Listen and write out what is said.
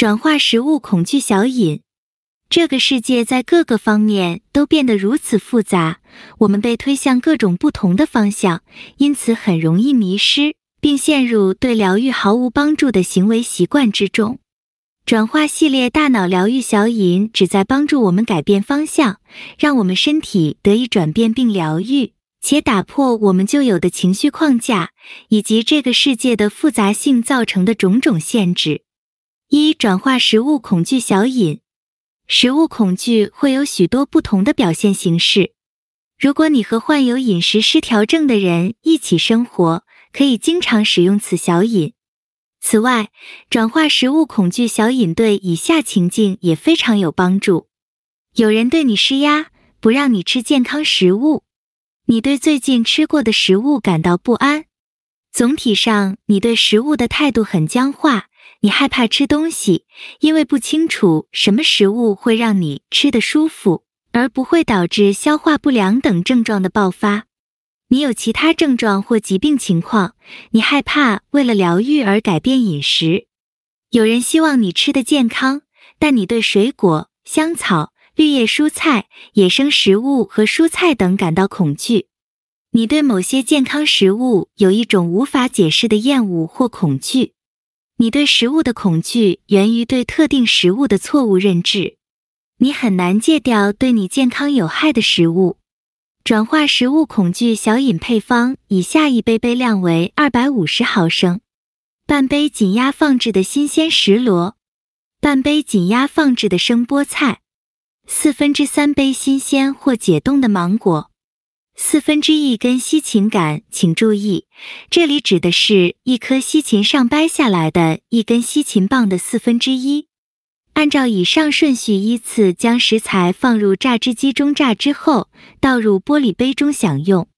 转化食物恐惧小瘾。这个世界在各个方面都变得如此复杂，我们被推向各种不同的方向，因此很容易迷失，并陷入对疗愈毫无帮助的行为习惯之中。转化系列大脑疗愈小瘾旨在帮助我们改变方向，让我们身体得以转变并疗愈，且打破我们旧有的情绪框架，以及这个世界的复杂性造成的种种限制。一、转化食物恐惧小瘾。食物恐惧会有许多不同的表现形式。如果你和患有饮食失调症的人一起生活，可以经常使用此小瘾。此外，转化食物恐惧小瘾对以下情境也非常有帮助。有人对你施压，不让你吃健康食物。你对最近吃过的食物感到不安。总体上，你对食物的态度很僵化，你害怕吃东西，因为不清楚什么食物会让你吃得舒服，而不会导致消化不良等症状的爆发。你有其他症状或疾病情况，你害怕为了疗愈而改变饮食。有人希望你吃得健康，但你对水果、香草、绿叶蔬菜、野生食物和蔬菜等感到恐惧。你对某些健康食物有一种无法解释的厌恶或恐惧。你对食物的恐惧源于对特定食物的错误认知。你很难戒掉对你健康有害的食物。转化食物恐惧小饮配方：以下一杯杯量为250毫升，半杯紧压放置的新鲜石螺，半杯紧压放置的生菠菜，3/4杯新鲜或解冻的芒果，1/4根西芹杆。请注意，这里指的是一颗西芹上掰下来的一根西芹棒的1/4。按照以上顺序依次将食材放入榨汁机中榨汁后，倒入玻璃杯中享用。